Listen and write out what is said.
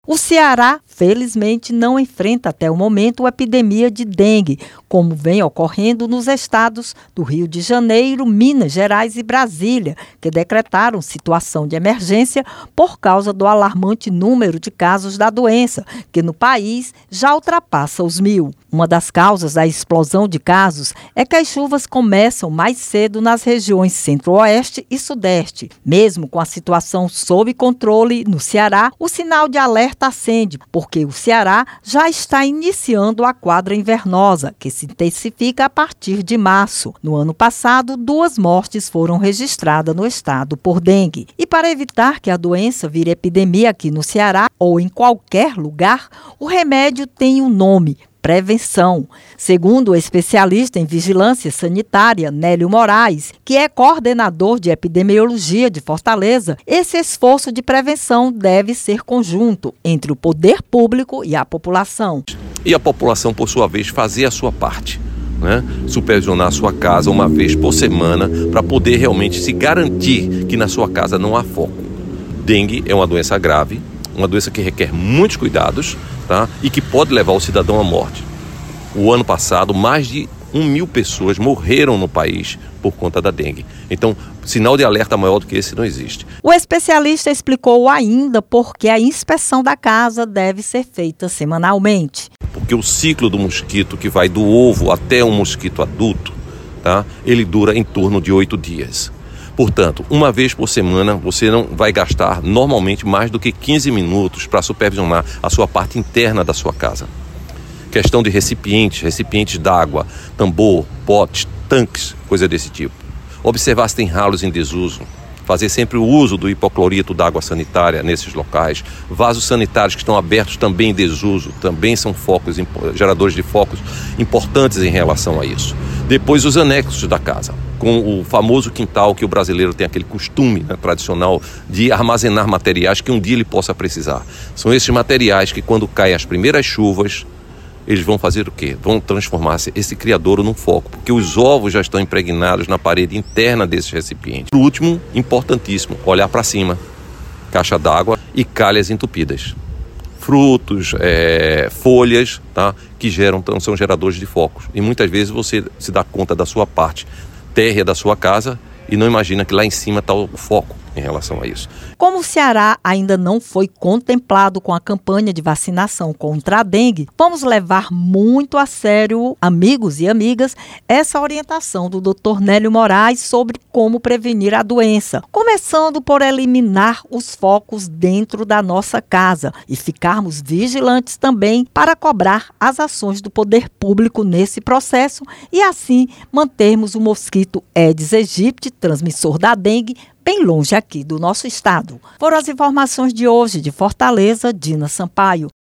O Ceará, felizmente, não enfrenta até o momento a epidemia de dengue, como vem ocorrendo nos estados do Rio de Janeiro, Minas Gerais e Brasília, que decretaram situação de emergência por causa do alarmante número de casos da doença, que no país já ultrapassa os 1.000. Uma das causas da explosão de casos é que as chuvas começam mais cedo nas regiões centro-oeste e sudeste. Mesmo com a situação sob controle no Ceará, o sinal de alerta acende, porque o Ceará já está iniciando a quadra invernosa, que se intensifica a partir de março. No ano passado, 2 mortes foram registradas no estado por dengue. E para evitar que a doença vire epidemia aqui no Ceará ou em qualquer lugar, o remédio tem um nome: prevenção. Segundo o especialista em vigilância sanitária, Nélio Moraes, que é coordenador de epidemiologia de Fortaleza, esse esforço de prevenção deve ser conjunto entre o poder público e a população. E a população, por sua vez, fazer a sua parte, né? Supervisionar a sua casa uma vez por semana para poder realmente se garantir que na sua casa não há foco. Dengue é uma doença grave, uma doença que requer muitos cuidados, tá? E que pode levar o cidadão à morte. O ano passado, mais de 1.000 pessoas morreram no país por conta da dengue. Então, sinal de alerta maior do que esse não existe. O especialista explicou ainda por que a inspeção da casa deve ser feita semanalmente. Porque o ciclo do mosquito, que vai do ovo até um mosquito adulto, tá? Ele dura em torno de 8 dias. Portanto, uma vez por semana, você não vai gastar normalmente mais do que 15 minutos para supervisionar a sua parte interna da sua casa. Questão de recipientes d'água, tambor, potes, tanques, coisa desse tipo. Observar se tem ralos em desuso. Fazer sempre o uso do hipoclorito da água sanitária nesses locais. Vasos sanitários que estão abertos também em desuso, também são geradores de focos importantes em relação a isso. Depois os anexos da casa, com o famoso quintal que o brasileiro tem aquele costume, né, tradicional de armazenar materiais que um dia ele possa precisar. São esses materiais que, quando caem as primeiras chuvas, eles vão fazer o quê? Vão transformar esse criadouro num foco, porque os ovos já estão impregnados na parede interna desses recipientes. Por último, importantíssimo, olhar para cima, caixa d'água e calhas entupidas. Frutos, folhas, tá? Que são geradores de focos. E muitas vezes você se dá conta da sua parte térrea da sua casa e não imagina que lá em cima está o foco em relação a isso. Como o Ceará ainda não foi contemplado com a campanha de vacinação contra a dengue, vamos levar muito a sério, amigos e amigas, essa orientação do Dr. Nélio Moraes sobre como prevenir a doença, começando por eliminar os focos dentro da nossa casa e ficarmos vigilantes também para cobrar as ações do poder público nesse processo e assim mantermos o mosquito Aedes aegypti, transmissor da dengue, bem longe aqui do nosso estado. Foram as informações de hoje de Fortaleza, Dina Sampaio.